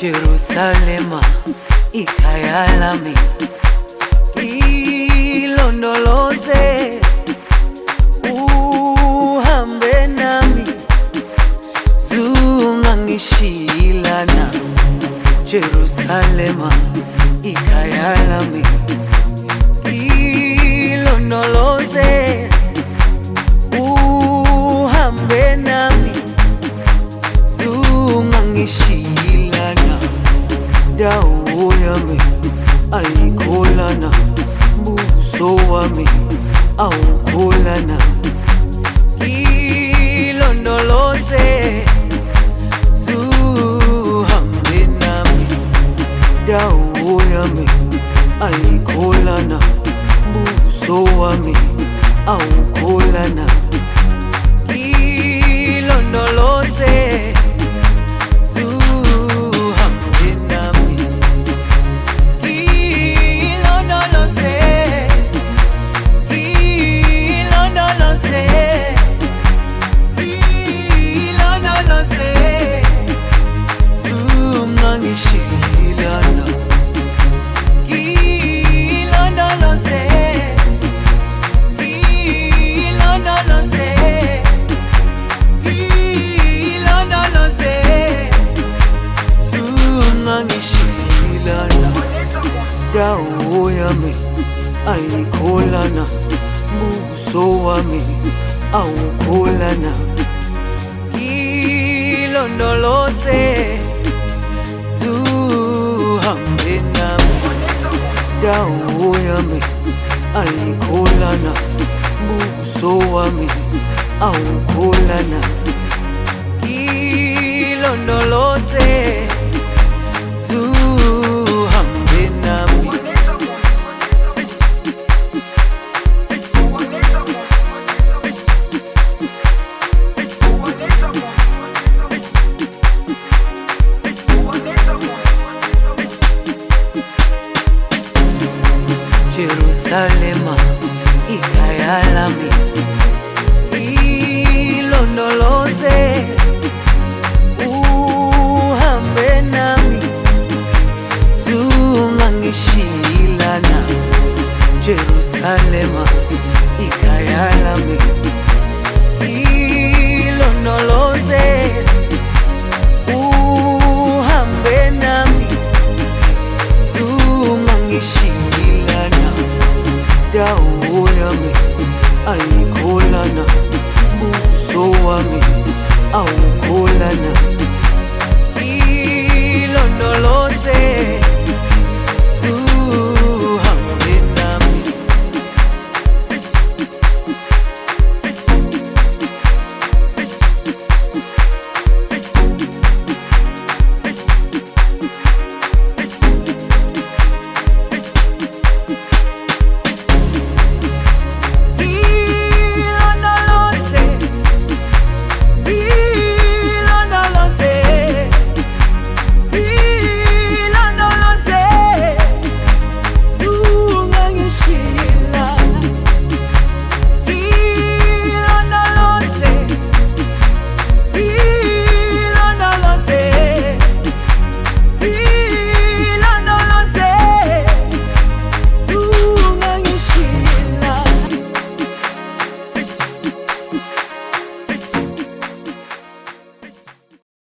Jerusalema ikhaya lami, ilondoloze uhambe nami, zungangishilana. Jerusalema ikhaya lami, ilondoloze uhambe nami, zungangishilana. Dawo yami ayikholana, buso wami awukholana. Ilondoloze zuhambe nami. Dawo yami ayikholana, buso wami awukholana. Ilondoloze dawo yami ayikholana, buso wami awukholana. Ilondoloze zuhambe nami. Dawo yami ayikholana, buso wami awukholana. Ilondoloze zuhambe nami. Jerusalema ikhaya lami, ilondoloze uhambe nami, zungangishilana. Jerusalema ikhaya lami, ilondoloze uhambe nami, zungangishilana. Dawo yami ayikholana, buso wami awukholana.